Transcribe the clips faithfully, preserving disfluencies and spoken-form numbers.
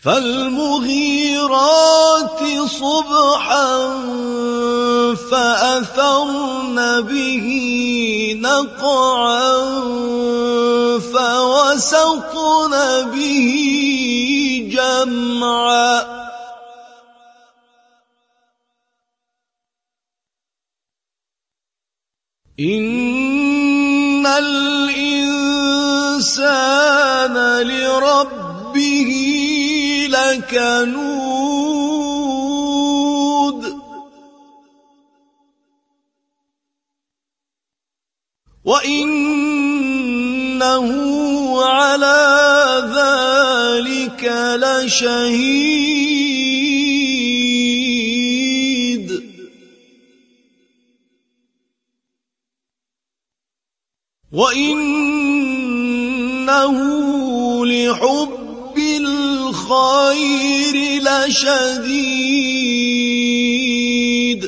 فالمغيرات صبحا فأثرن به نقعا فوسطن به جمعا إن الإنسان لربه لكنود وإنه على ذلك لشهيد وإنه لحب الخير لشديد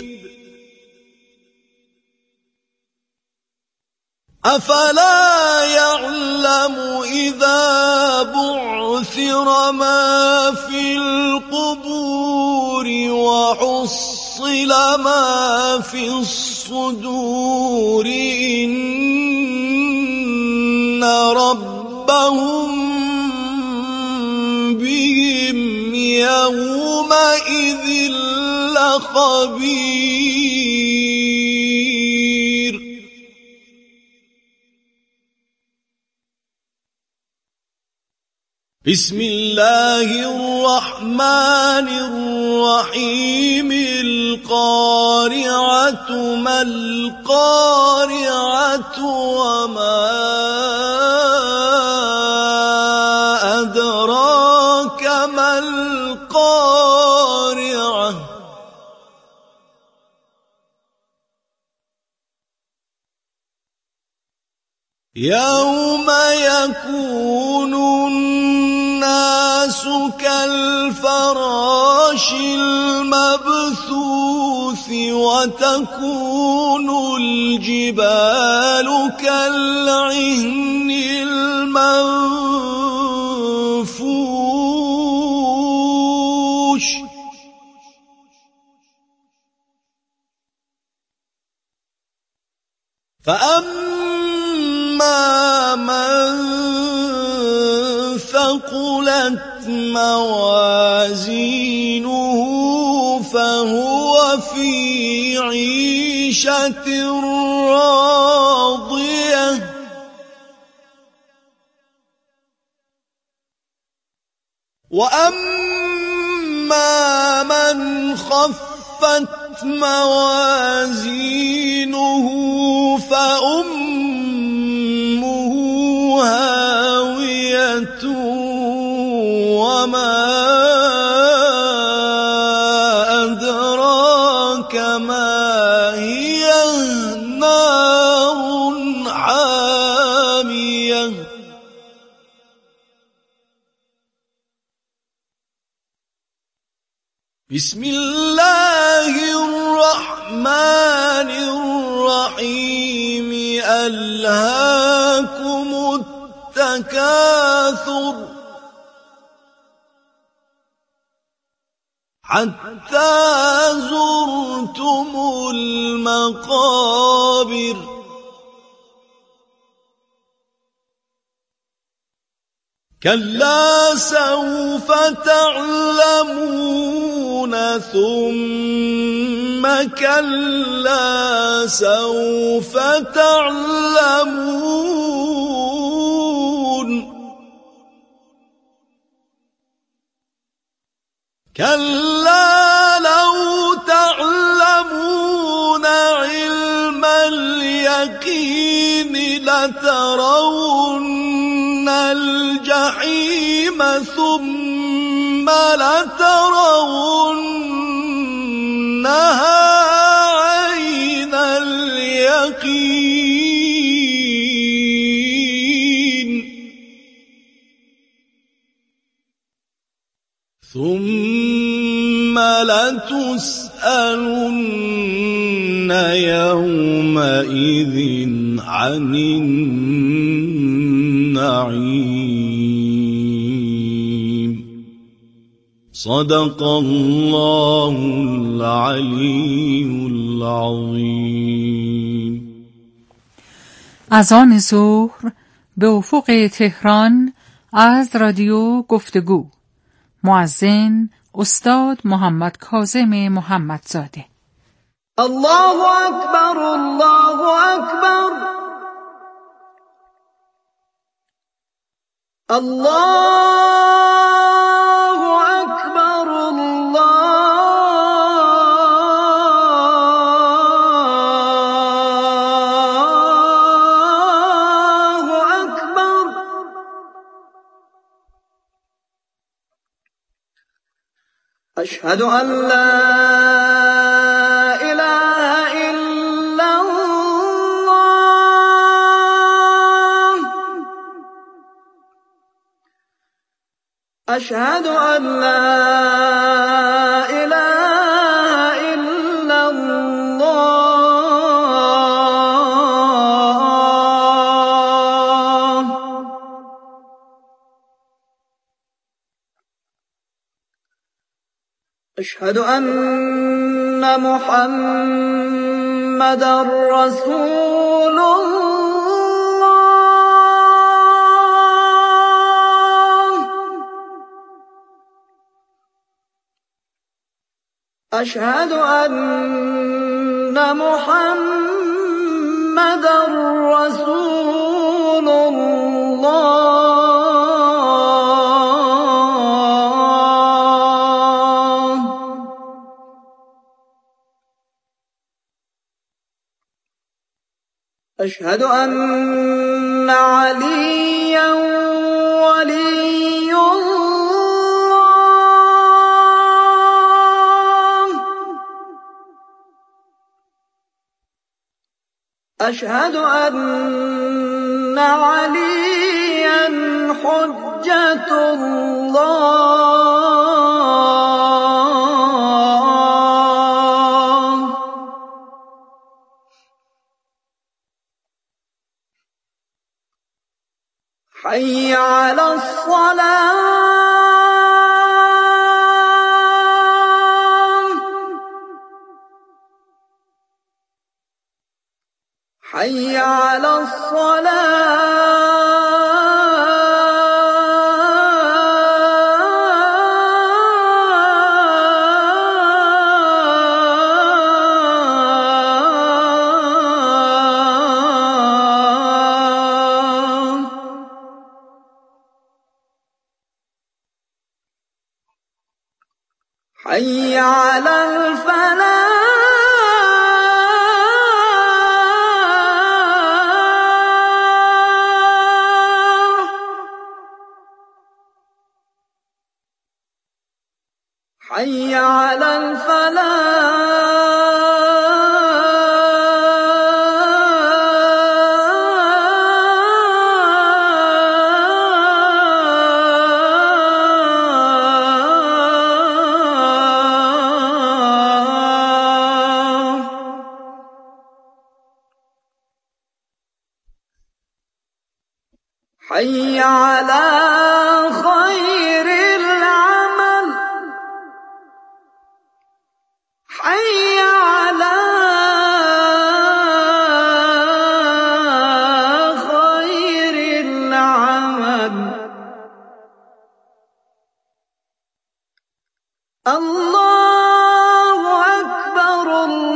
أفلا يعلم إذا بعثر ما في القبور وحصل ما في الصدور إن ربهم بهم يومئذ لخبير بسم الله الرحمن الرحيم القارعة ما القارعة وما أدراك ما القارعة يوم يكون الناس كالفراش المبثوث وتكون الجبال كالعهن المنفوش فأما من ثقلت موازينه فهو في عيشة راضية وأما من خفت موازينه فأمه هاوية وما أدراك ما هي نار حامية بسم الله الرحمن الرحيم ألهاكم التكاثر حتى زرتم المقابر كلا سوف تعلمون ثم كلا سوف تعلمون كلا لو تعلمون علم اليقين لترون الجحيم ثم لترونها عين اليقين ثم لتسألن يومئذ عن النعيم صدق الله العلی العظیم. اذان ظهر به افق تهران از رادیو گفتگو. مؤذن استاد محمد کاظم محمدزاده. الله اکبر، الله اکبر، الله اکبر، الله اکبر. اشهد ان لا أشهد أن لا إله إلا الله. أشهد أن محمدًا رسول الله. أشهد أن محمدًا رسول الله. أشهد أن عليًّا ولي الله. أشهد أن عليًّا حجة الله. حي على الصلاة، حي على الصلاة. حي على الفلاح، حي على الفلاح. حي على خير العمل، حي على خير العمل. الله أكبر،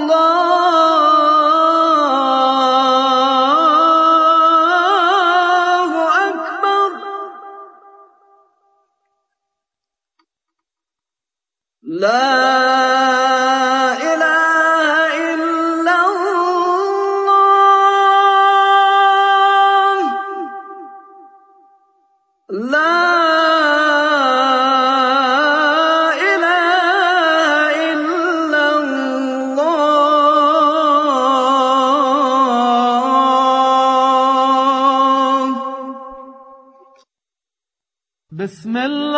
الله أكبر. لا إله إلا الله. لا بسم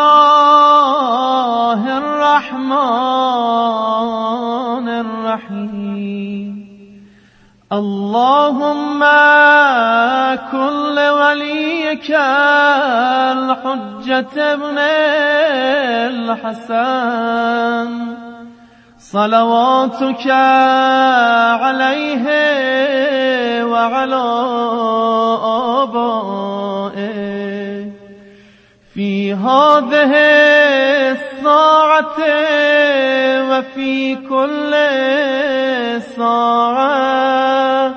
الله الرحمن الرحیم. اللهم كن لوليك الحجة ابن الحسن صلواتك عليه وعلى آبائه في هذه الساعة وفي كل ساعة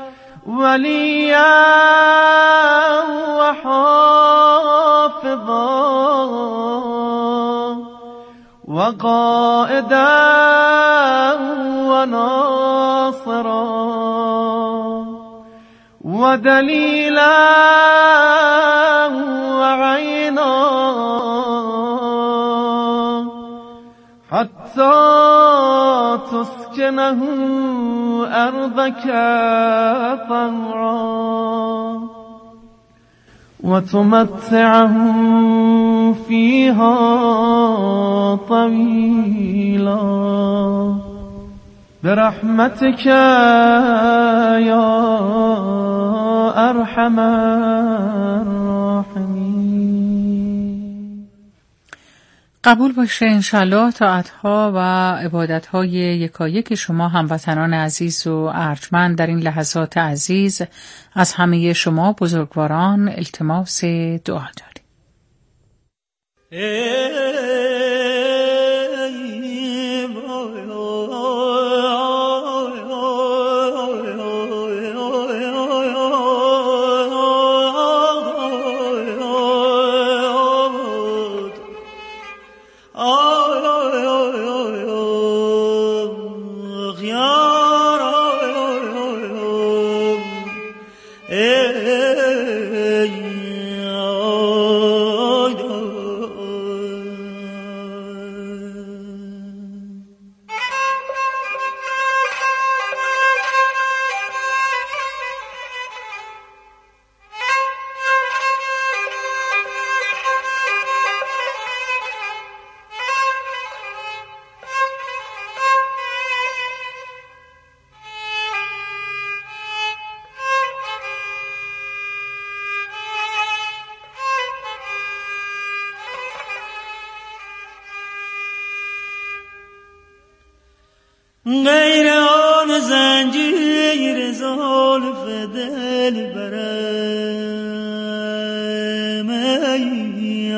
وليا وحافظا وقائدا وناصرا ودليلا وعينا حتى تسكنه أرضك طوعا وتمتعه فيها طويلا برحمتك يا أرحم الراحمين. قبول باشه انشالله طاعتها و عبادتهای یکایک شما هموطنان عزیز و ارجمند در این لحظات عزیز از همه شما بزرگواران التماس دعا داریم. غیر آن زنجیر زلف دل برم ای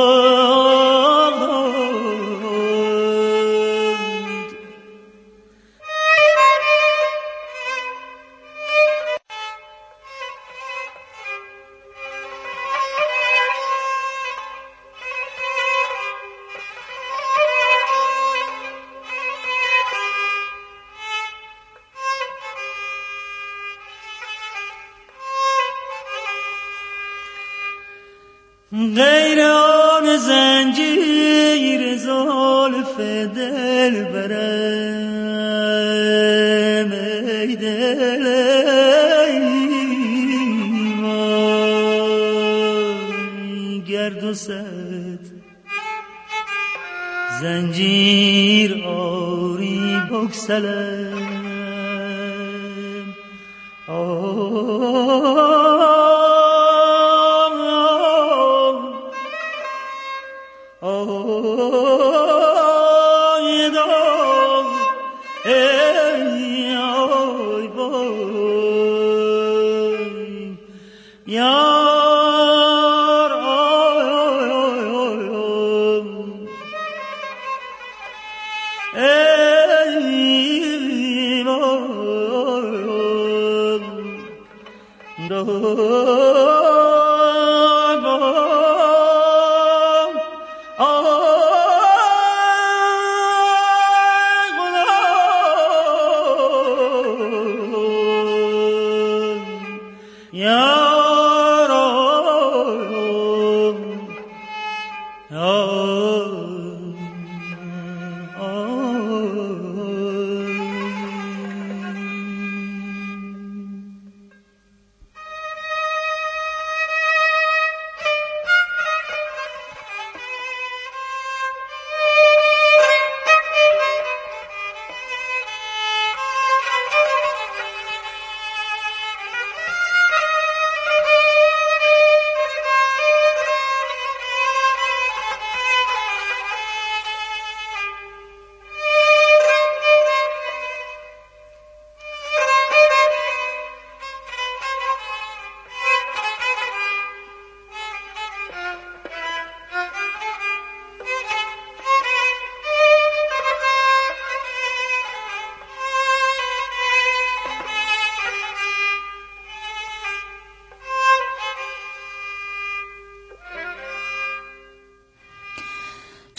آمد غیر آن زنجیر زلف دل برم ای دل ایمان گرد و ست زنجیر آری بگسلم آه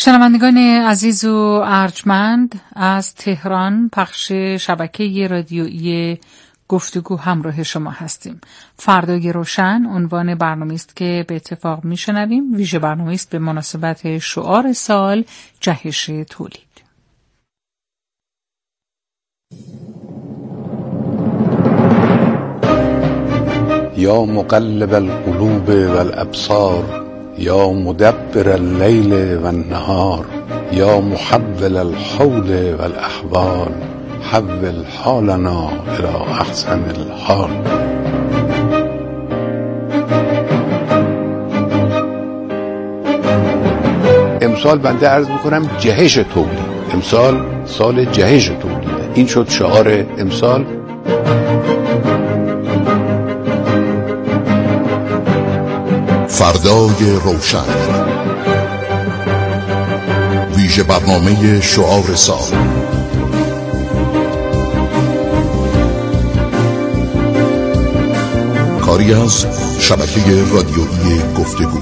شنوندگان عزیز و ارجمند، از تهران پخش شبکه رادیویی گفتگو همراه شما هستیم. فردای روشن عنوان برنامه است که به اتفاق میشنویم. ویژه برنامه است به مناسبت شعار سال، جهش تولید. یا مقلب القلوب والابصار، یا مدبر اللیل والنهار، یا محول الحول والاحوال، حول حالنا الی احسن الحال. امسال بنده عرض میکنم جهش تولید، امسال سال جهش تولیده. این شد شعار امسال. فردای روشن، ویژه برنامه شعار سال. کاری از شبکه رادیویی گفتگو.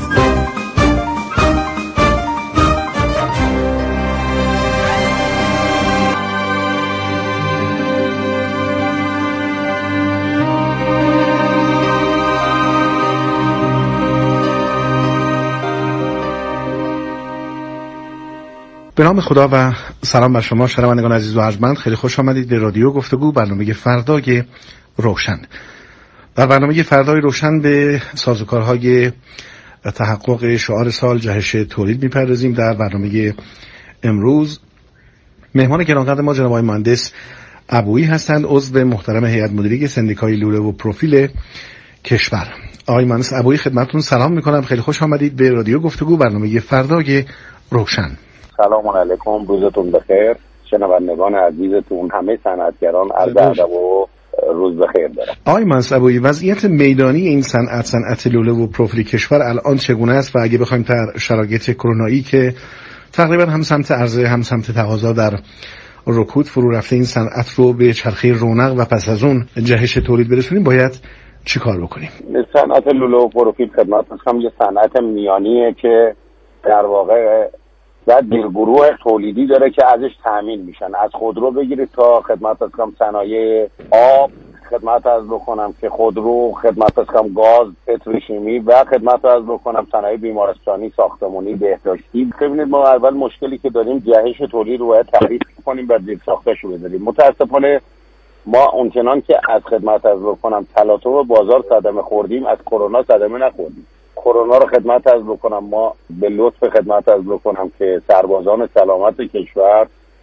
به نام خدا و سلام بر شما شنوندگان عزیز و ارجمند. خیلی خوش آمدید به رادیو گفتگو، برنامه فردای روشن. در برنامه فردای روشن به سازوکارهای تحقق شعار سال، جهش تولید میپردازیم. در برنامه امروز مهمان گرانقدر ما جناب آقای مهندس ابویی هستند، عضو محترم هیئت مدیره سندیکای لوله و پروفیل کشور. آقای مهندس ابویی خدمتتون سلام میکنم. خیلی خوش آمدید به رادیو گفتگو، برنامه فردای روشن. سلام علیکم، روزتون بخیر. شنوندگان عزیزتون، همه صنعتگران، عرض ادب و روز بخیر دارم. آقای مهندس ابویی، وضعیت میدانی این صنعت صنعت لوله و پروفیل کشور الان چگونه است و اگه بخوایم در شرایط کرونایی که تقریبا هم سمت عرضه هم سمت تقاضا در رکود فرو رفته این صنعت رو به چرخه رونق و پس از اون جهش تولید برسونیم، باید چی کار بکنیم؟ صنعت لوله و پروفیل خدمت هم یه صنعت میانیه که در واقع و گروه تولیدی داره که ازش تامین میشن. از خودرو بگیرید تا خدمت از کم صنایع آب، خدمت از بکنم که خودرو، خدمت از کم گاز، پتروشیمی و خدمت از بکنم صنایع بیمارستانی، ساختمانی، بهداشتی. ببینید ما اول مشکلی که داریم جهش تولید رو باید تعریف کنیم و زیر ساختاشو بذاریم. متاسفانه ما اونچنان که از خدمت از بکنم تلاطم بازار صدمه خوردیم، از کرونا صدمه نخوردیم. کرونا رو خدمت از بکنم ما به لطف خدمت از بکنم که سربازان سلامت کشور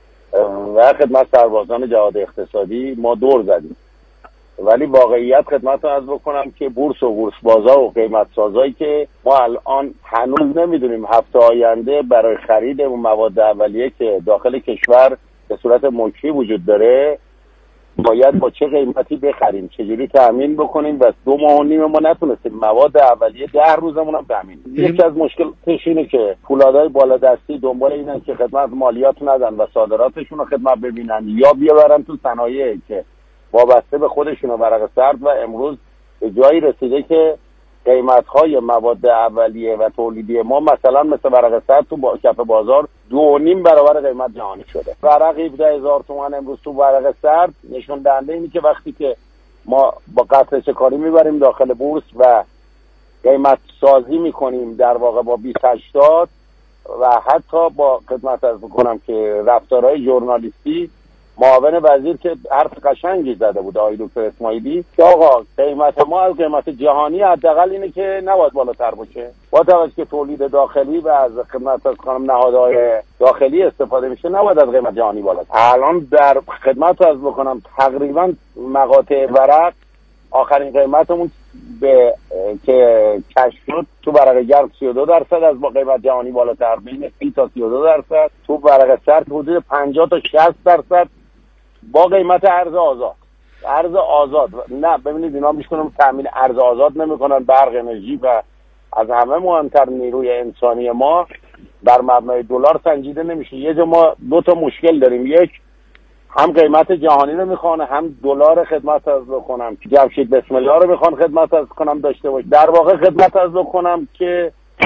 و خدمت سربازان جهاد اقتصادی ما دور زدیم، ولی واقعیت خدمت از بکنم که بورس و بورس بازار و قیمت سازایی که ما الان هنوز نمیدونیم هفته آینده برای خرید مواد اولیه که داخل کشور به صورت ملکی وجود داره باید با چه قیمتی بخریم، چجوری تأمین بکنیم. و دو ماه و نیم ما نتونستیم مواد اولیه، ده روزمون هم تأمین. یکی از مشکلاتش اینه که پولادای بالادستی دنبال اینن که خدمت مالیات ندن و صادراتشون رو خدمت ببینن یا بیارن تو صنایعی که وابسته به خودشون ورق سرد. و امروز به جایی رسیده که قیمت‌های مواد اولیه و تولیدی ما مثلا مثل ورق سرد تو با... کف بازار دو و نیم برابر قیمت جهانی شده. ورق هفده هزار تومان امروز تو ورق سرد نشون دهنده اینه که وقتی که ما با قطره چکاری میبریم داخل بورس و قیمت سازی میکنیم در واقع با بیست هشتاد و حتی با خدمت از بکنم که رفتارهای ژورنالیستی، معاون وزیر که حرف قشنگی زده بود آقای دکتر اسماعیلی که آقا قیمت ما از قیمت جهانی حداقل اینه که نباید بالاتر باشه، با توجه که تولید داخلی و از خدمت از خانم نهادهای داخلی استفاده میشه نباید از قیمت جهانی بالاتر. الان در خدمت از بکنم تقریبا مقاطع ورق آخرین قیمتمون به که کشف شد تو ورق گرم سی و دو درصد از با قیمت جهانی بالاتر، بین سی تا سی و دو درصد، تو ورق سرد حدود پنجاه تا شصت درصد با قیمت ارز آزاد. ارز آزاد نه ببینید اینا میشکنن تامین ارز آزاد نمیکنن، برق، انرژی و از همه مهمتر نیروی انسانی ما بر مبنای دلار سنجیده نمیشه. یه جا ما دو تا مشکل داریم، یک هم قیمت جهانی رو میخوان، هم دلار خدمت از بکنم جمشید بسم الله رو میخوان خدمت از کنم داشته باش. در واقع خدمت از بکنم که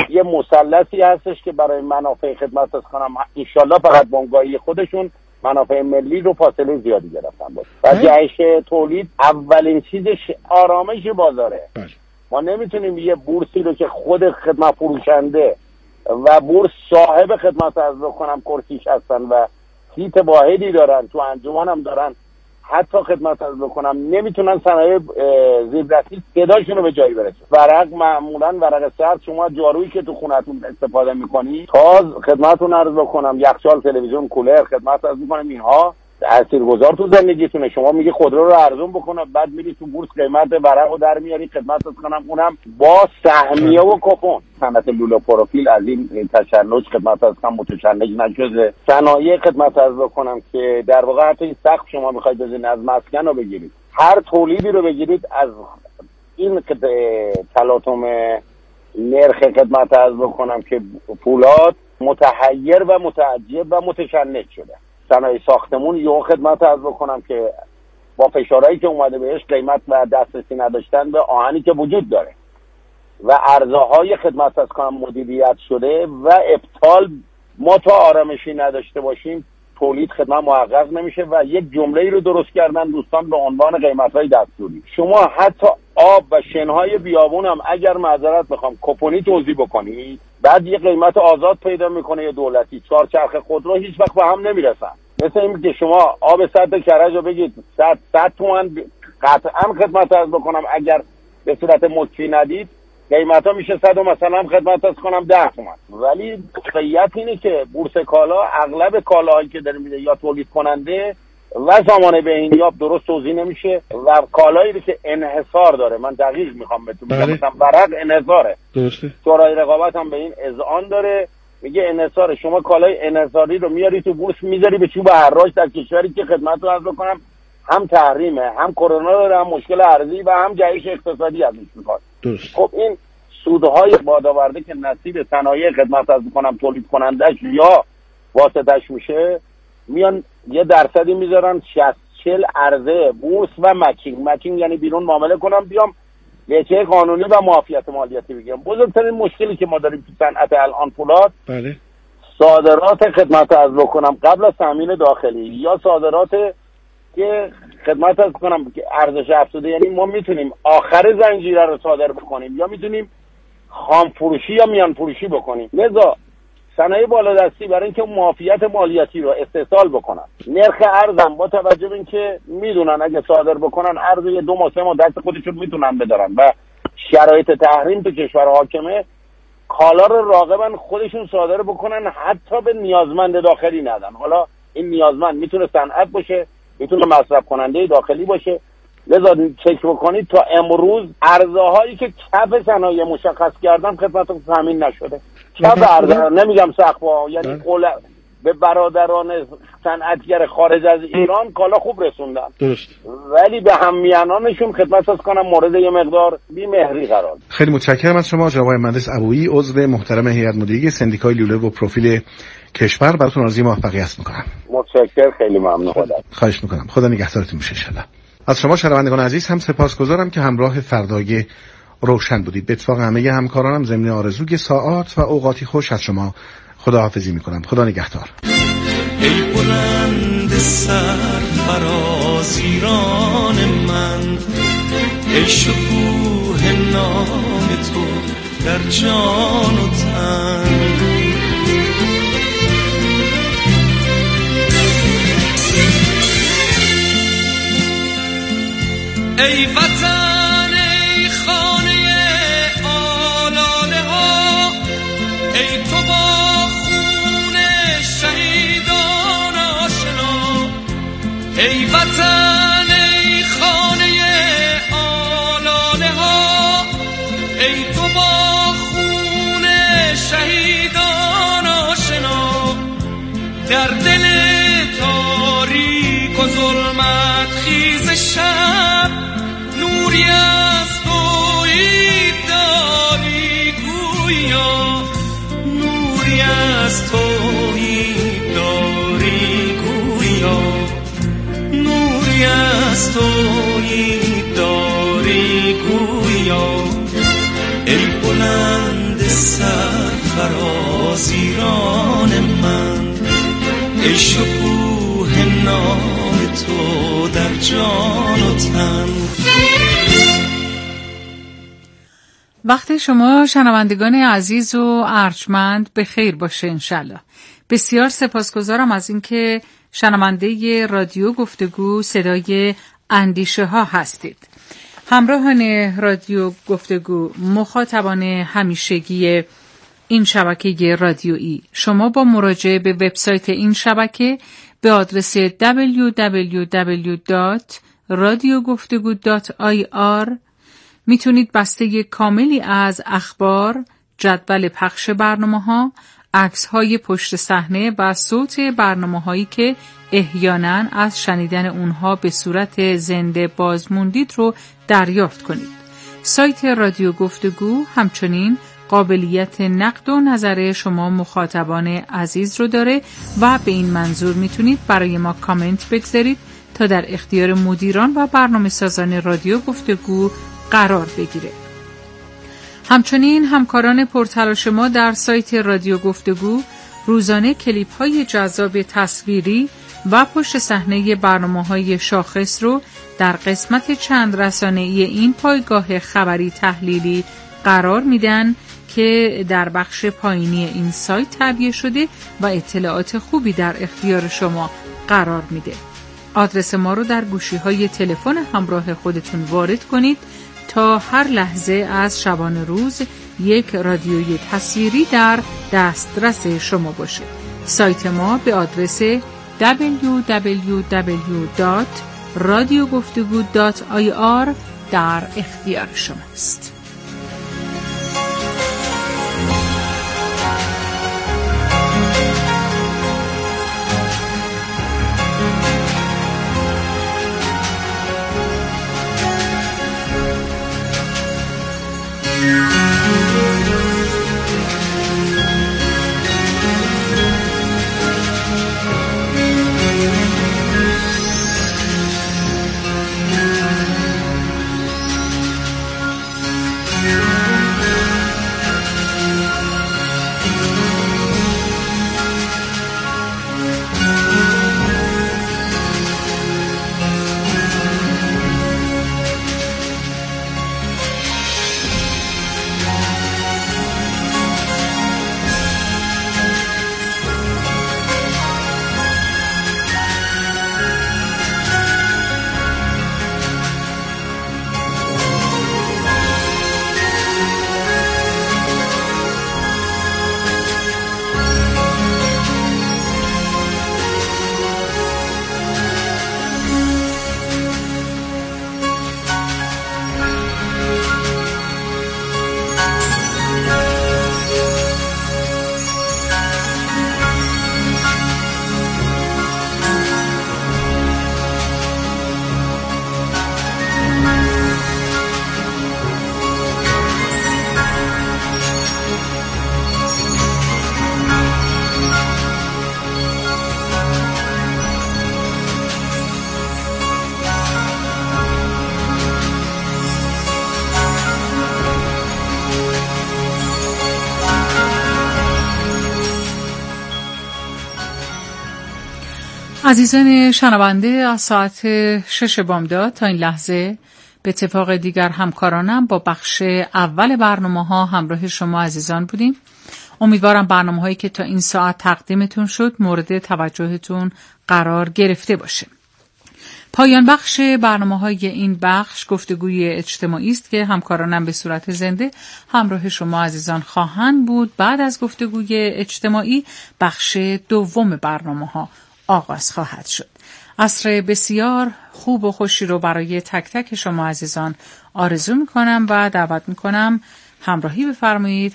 یه مثلثی هستش که برای منافع خدمت از کنم انشالله فقط بنگاهی خودشون منافع ملی رو فاصله زیادی گرفتن بود و جهش تولید اولین چیزش آرامش بازاره. بله. ما نمیتونیم یه بورسی رو که خود خدمت فروشنده و بورس صاحب خدمت از بکنم کرسیش هستن و سیت واحدی دارن تو انجمن هم دارن حتی خدمت از بکنم نمیتونن صنایع زیردستی صداشون رو به جایی برسه. ورق معمولا ورق سرد شما جارویی که تو خونتون استفاده میکنی تاز خدمتتون عرض بکنم یخچال تلویزیون کولر خدمت از میکنم اینها تاثیرگذار تو زندگیتونه. شما میگی خودرو رو ارزون بکنه بعد میری تو بورس قیمت ورق رو در میاری خدمت از کنم اونم با سهمیه و کوپن. صنعت لوله پروفیل از این تشنج خدمت از کنم متشنج نشده. صنایع خدمت از بکنم که در واقع حتی این سقف شما میخواید بزنید از مسکن رو بگیرید هر تولیدی رو بگیرید از این تلاطم نرخ خدمت از بکنم که پولاد متحیر و متعجب و متشنج شده. صنایع ساختمون یه خدمت عرض بکنم که با فشارهایی که اومده بهش قیمت و دسترسی نداشتن به آهنی که وجود داره و عرضه‌های خدمت از کنم مدیریت شده و ابطال ما تا آرامشی نداشته باشیم تولید خدمت محقق نمیشه و یک جمله‌ای رو درست کردن دوستان به عنوان قیمت‌های دستوری. شما حتی آب و شنهای بیابون هم اگر معذرت بخوام کپونی توزیع بکنید بعد یه قیمت آزاد پیدا میکنه یه دولتی چهار چرخ خودرو هیچ وقت به هم نمیرسن. مثل این که شما آب صد کرج رو بگید صد صد تومن قطعا خدمت عرض بکنم اگر به صورت مکفی ندید قیمت ها میشه صد و مثلا خدمت عرض کنم ده تومن. ولی واقعیت اینه که بورس کالا اغلب کالاهایی که داره میده یا تولید کننده و سامانه بهینیاب درست توزیع نمیشه و کالایی که انحصار داره. من دقیق میخوام بهتون بگم مثلا ورق انحصاره درسته. شورای رقابت هم به این اذعان داره میگه انحصار شما کالای انحصاری رو میاری تو بورس میذاری به چوب حراج در کشوری که خدمت رو عرض بکنم هم تحریمه هم کرونا داره هم مشکل ارزی و هم جهش اقتصادی ازش میخواد. خب این سودهای بادآورده که نصیب صنایع خدمت عرض بکنم تولید کنندش یا واسطش میشه میان یه درصدی میذارن شصت چهل عرضه بورس و مچینگ. مچینگ یعنی بیرون معامله کنم بیام وجه قانونی و معافیت مالیاتی بگیرم. بزرگترین مشکلی که ما داریم تو صنعت الان فولاد بله صادرات خدمت عرض بکنم قبل از تامین داخلی یا صادرات که خدمت عرض کنم که ارزش افزوده یعنی ما میتونیم آخر زنجیره رو صادر بکنیم یا میتونیم خام فروشی یا میان فروشی بکنیم. لذا صنایع بالادستی برای اینکه معافیت مالیاتی رو استحصال بکنن نرخ ارزم با توجه به اینکه میدونن اگه صادر بکنن ارز یه دو ماه سه ماه دست خودشون میتونن بدارن و شرایط تحریم تو کشور حاکمه کالا رو راغبن خودشون صادر بکنن حتی به نیازمند داخلی ندن. حالا این نیازمند میتونه صنعت باشه میتونه مصرف کننده داخلی باشه. لذا چک بکنید تا امروز عرضه‌هایی که کف صنایع مشخص کردن خدمتتون تامین نشده. کف عرضه نمیگم سقف‌ها یعنی قول به برادران صنعتگر خارج از ایران کالا خوب رسوندن درست ولی به همیهنانشون خدمت از کنم مورد یه مقدار بی‌مهری قرار. خیلی متشکرم از شما جناب مهندس ابویی عضو محترم هیئت مدیره سندیکای لوله و پروفیل کشور. براتون آرزوی موفقیت میکنم. متشکرم خیلی ممنون. خدا خواهش میکنم. خدا نگهدارتون باشه ان شاء الله. از شما شنوندگان عزیز هم سپاسگزارم که همراه فردای روشن بودید. به اتفاق همه همکارانم ضمن آرزوی ساعات و اوقاتی خوش از شما خداحافظی میکنم. خدا نگهدار. ای بلند سرفراز ایران من ای شکوه نام تو در جان و تن ای وطن ای خانه آلاله ها ای تو با خون شهیدان آشنا ای وطن ای خانه آلاله ها ای تو با خون شهیدان آشنا در دل تاریک و ظلمت خیز شب نوری از تویی داری گویا نوری از تویی داری گویا نوری از تویی داری گویا ای بلند سر فرازیران من، ای شکوه نام تو در جان و تن. وقت شما شنوندگان عزیز و ارجمند به خیر باشه انشالله. بسیار سپاسگزارم از اینکه شنونده رادیو گفتگو صدای اندیشه ها هستید. همراهان رادیو گفتگو، مخاطبان همیشگی این شبکه رادیویی، شما با مراجعه به وبسایت این شبکه به آدرس دبلیو دبلیو دبلیو دات رادیو گفتگو دات آی آر میتونید بسته کاملی از اخبار، جدول پخش برنامه‌ها، عکس‌های پشت صحنه و صوت برنامه‌هایی که احیاناً از شنیدن اونها به صورت زنده بازموندید رو دریافت کنید. سایت رادیو گفتگو همچنین قابلیت نقد و نظر شما مخاطبان عزیز رو داره و به این منظور میتونید برای ما کامنت بگذارید تا در اختیار مدیران و برنامه سازان رادیو گفتگو قرار بگیره. همچنین همکاران پرتلاش ما در سایت رادیو گفتگو روزانه کلیپ های جذاب تصویری و پشت صحنه برنامه‌های شاخص رو در قسمت چند رسانه‌ای این پایگاه خبری تحلیلی قرار میدن که در بخش پایینی این سایت تعبیه شده و اطلاعات خوبی در اختیار شما قرار میده. آدرس ما رو در گوشی‌های تلفن همراه خودتون وارد کنید تا هر لحظه از شبانه روز یک رادیوی تصویری در دسترس شما باشه. سایت ما به آدرس دبلیو دبلیو دبلیو دات رادیو گفتگو دات آی آر در اختیار شماست. عزیزان شنونده، از ساعت شش بامداد تا این لحظه به اتفاق دیگر همکارانم با بخش اول برنامه ها همراه شما عزیزان بودیم. امیدوارم برنامه هایی که تا این ساعت تقدیمتون شد مورد توجهتون قرار گرفته باشه. پایان بخش برنامه های این بخش گفتگوی اجتماعی است که همکارانم به صورت زنده همراه شما عزیزان خواهند بود. بعد از گفتگوی اجتماعی بخش دوم برنامه ها آغاز خواهد شد. عصر بسیار خوب و خوشی رو برای تک تک شما عزیزان آرزو میکنم و دعوت میکنم همراهی بفرمایید